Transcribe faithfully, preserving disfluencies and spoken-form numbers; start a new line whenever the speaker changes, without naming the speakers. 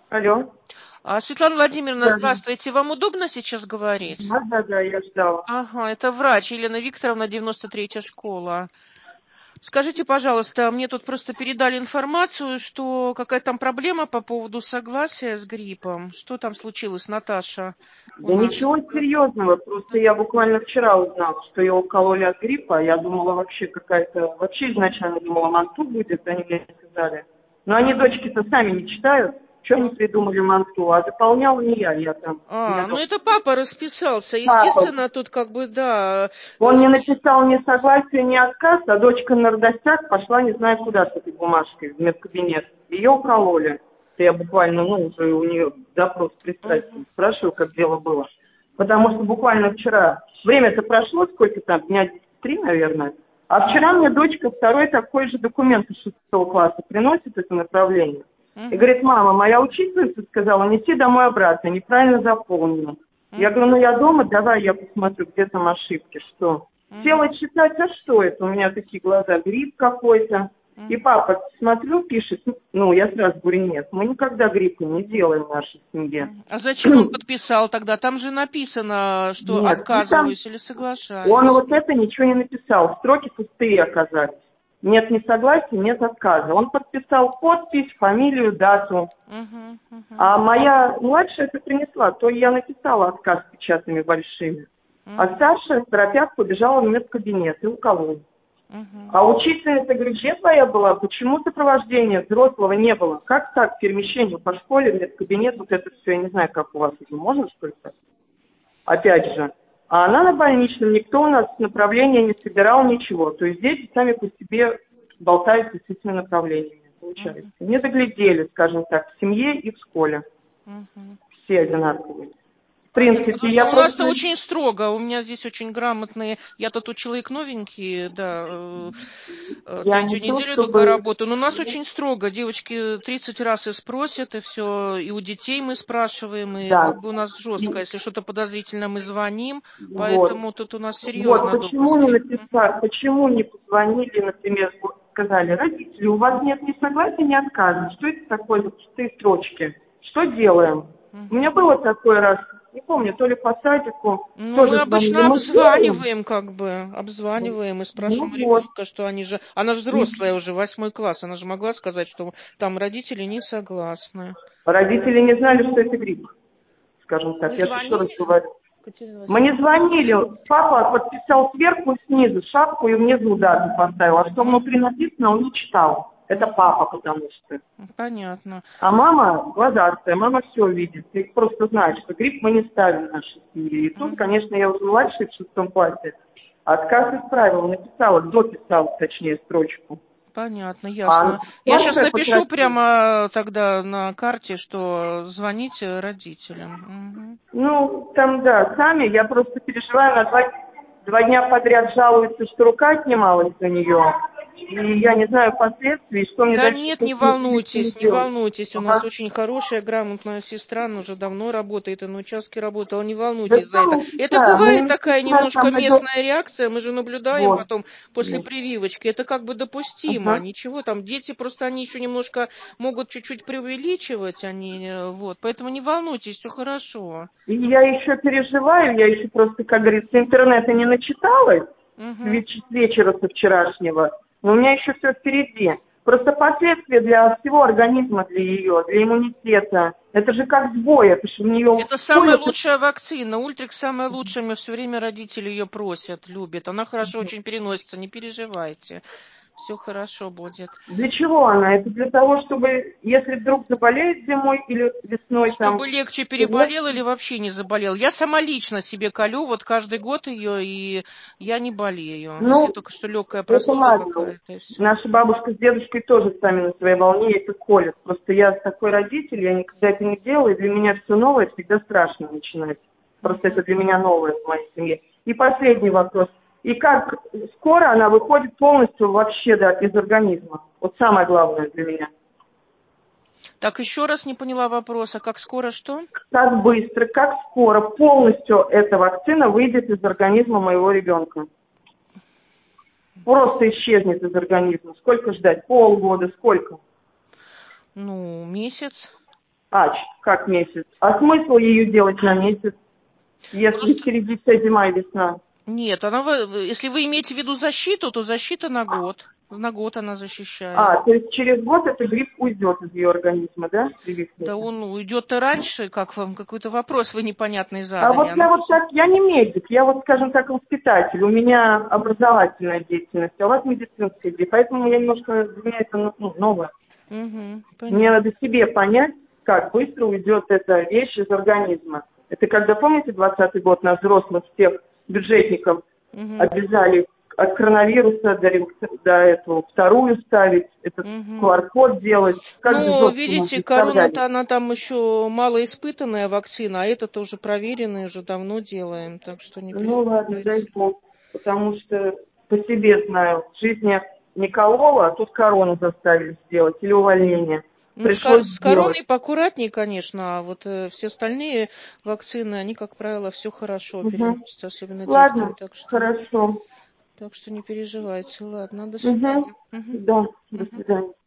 Алло.
А, Светлана Владимировна,
Да, да.
здравствуйте. Вам удобно сейчас говорить?
Да, да, да, я ждала.
Ага, это врач Елена Викторовна, девяносто третья школа. Скажите, пожалуйста, мне тут просто передали информацию, что какая-то там проблема по поводу согласия с гриппом. Что там случилось, Наташа, у
Да
нас?
ничего серьезного, просто я буквально вчера узнала, что ее укололи от гриппа. Я думала вообще какая-то, вообще изначально думала манту будет, они мне сказали. Но они дочки-то сами не читают, что они придумали манту, а заполняла не я, я там, у меня
А, ну
дома.
это папа расписался.
Папа,
Естественно, тут как бы, да.
он не написал ни согласия, ни отказ, а дочка на радостях пошла не знаю куда с этой бумажкой в медкабинет. Ее укололи. Я буквально, ну, уже у нее допрос пристрастия. Спрашиваю, как дело было. Потому что буквально вчера, время-то прошло, сколько там, дня три, наверное. А вчера мне дочка второй такой же документ из шестого класса приносит, это направление. И
Угу,
говорит, мама, моя учительница сказала, неси домой обратно, неправильно заполнено. Я
угу,
говорю, ну я дома, давай я посмотрю, где там ошибки, что.
угу,
Села читать, а что это? У меня такие глаза, грипп какой-то. И
угу.
папа, смотрю, пишет, ну, я сразу говорю, нет, мы никогда гриппа не делаем в нашей семье.
А зачем он подписал тогда? Там же написано, что
Нет, ну там,
отказываюсь или
он
соглашаюсь.
вот это ничего не написал, строки пустые оказались. Нет ни согласия, нет отказа. Он подписал подпись, фамилию, дату.
Угу, угу,
А моя младшая это принесла, то я написала отказ печатными большими. А
угу,
старшая, торопясь, побежала в медкабинет и уколола.
угу.
А учительница говорит, где твоя была? Почему сопровождения взрослого не было? Как так, перемещение по школе, в медкабинет, вот это все, я не знаю, как у вас это можно, что ли, так? Опять же. А она на больничном, никто у нас направления не собирал, ничего. То есть дети сами по себе болтаются с этими направлениями, получается. Не доглядели, скажем так, в семье и в школе.
Угу.
Все одинаковые. В
Понятно,
принципе,
потому что
я
у нас-то
просто...
очень строго, у меня здесь очень грамотные, я тут человек новенький, да, э, э,
Я не
третью
то,
неделю только
чтобы...
работаю, но у нас очень строго, девочки тридцать раз и спросят, и все, и у детей мы спрашиваем, и
Да.
как бы у нас жестко,
И-
если что-то подозрительно, мы звоним,
Вот.
поэтому тут у нас
Вот,
серьезно
почему не
допуски.
написали, почему не позвонили, например, вот сказали, родители, у вас нет ни согласия, ни отказа. Что это такое за пустые строчки? Что делаем? У меня
Мгм.
было такой раз, не помню, то ли по садику,
Ну, мы
тоже звонили,
обычно
мы сделаем.
обзваниваем, как бы, обзваниваем и
Ну
спрашиваем у
вот.
ребенка, что они же... Она же
И
взрослая уже, восьмой класс, она же могла сказать, что там родители не согласны.
родители не знали, что это грипп, скажем
Вы
так. Я же еще раз
звонили,
говорю.
Катерина
Мы не
Васильевна?
звонили. Папа подписал сверху и снизу шапку и внизу дату поставил. А что внутри
Мгм,
написано, он не читал. Это
мгм.
папа, потому что.
Понятно.
А мама глазастая, мама все видит. И просто знает, что грипп мы не ставим в нашей семье. И тут,
Мгм.
конечно, я уже младший в шестом классе. Отказ исправила, написала, дописала, точнее, строчку.
Понятно,
А
ясно. Я сейчас
старшая
напишу
поторопилась.
прямо тогда на карте, что звоните родителям. Мгм.
Ну, там, да, сами, я просто переживаю, на два, два дня подряд жалуются, что рука отнималась у нее. И я не знаю последствий, что мне
Да
дальше
нет,
с
не
этими прививками
волнуйтесь, не
делать.
волнуйтесь. У нас
Ага.
очень хорошая, грамотная сестра, она уже давно работает и на участке работала. Не
Да
волнуйтесь за
что
это. Это
медсестра, мы
бывает такая
медсестра
немножко
там идет.
местная реакция. Мы же наблюдаем
Вот.
потом после
Вот.
прививочки. Это как бы допустимо.
Ага.
Ничего там, дети просто они еще немножко могут чуть-чуть преувеличивать. Они, э, вот. Поэтому не волнуйтесь, все хорошо.
И я еще переживаю, я еще просто, как говорится, интернета не начиталась с
Угу.
веч- с вечера со вчерашнего, но у меня еще все впереди. Просто последствия для всего организма, для ее, для иммунитета. Это же как сбой, это же у нее
Это самая
колется.
лучшая вакцина. Ультрикс самая лучшая. Мне все время родители ее просят, любят. Она хорошо очень переносится, не переживайте. Все хорошо будет.
Для чего она? Это для того, чтобы, если вдруг заболеет зимой или весной, там,
Чтобы легче
то
переболел
легче.
или вообще не заболел. Я сама лично себе колю, вот каждый год ее, и я не болею. Если
Ну,
только что легкая
это
простуда
ладно.
какая-то, и все.
Наша бабушка с дедушкой тоже сами на своей волне это колят. Просто я такой родитель, я никогда это не делала, и для меня все новое всегда страшно начинать. Просто это для меня новое в моей семье. И последний вопрос. И как скоро она выходит полностью вообще, да, из организма? Вот самое главное для меня.
Так, еще раз не поняла вопроса. Как скоро что?
Как быстро, как скоро полностью эта вакцина выйдет из организма моего ребенка? Просто исчезнет из организма. Сколько ждать? Полгода, сколько?
Ну, месяц.
А, ч- как месяц? А смысл ее делать на месяц, если
Просто
впереди вся зима и весна?
нет, она, в- в- если вы имеете в виду защиту, то защита на год. На год она защищает.
А, то есть через год этот грипп уйдет из ее организма, да? Прививка
Да
эта?
он уйдет-то раньше, как вам какой-то вопрос вы непонятный
А
задали.
вот
Она
я вот
просто...
так, я не медик, я вот, скажем так, воспитатель. У меня образовательная деятельность, а у вас медицинская деятельность. Поэтому я немножко, для меня это ну, новое.
Угу,
Мне
понятно.
надо себе понять, как быстро уйдет эта вещь из организма. Это когда, помните, двадцатый год нас взрослых всех бюджетников
Угу,
обязали от коронавируса до, рев- до этого вторую ставить, этот
угу.
ку ар код делать. Как же
Ну,
жестко мы
видите,
заставляли.
корона-то она там еще малоиспытанная вакцина, а это-то уже проверенная, уже давно делаем, так что не
Ну ладно, дай
переживайте.
бог. Потому что по себе знаю, в жизни не колола, а тут корону заставили сделать или увольнение.
Ну, с, ко-
Пришлось
с
сделать.
короной поаккуратнее, конечно, а вот э, все остальные вакцины, они, как правило, все хорошо
Угу.
переносят, особенно деткам,
Ладно,
так что,
хорошо.
так что не переживайте. Ладно, до
Угу.
свидания. Мгм.
Да, до
Мгм.
свидания.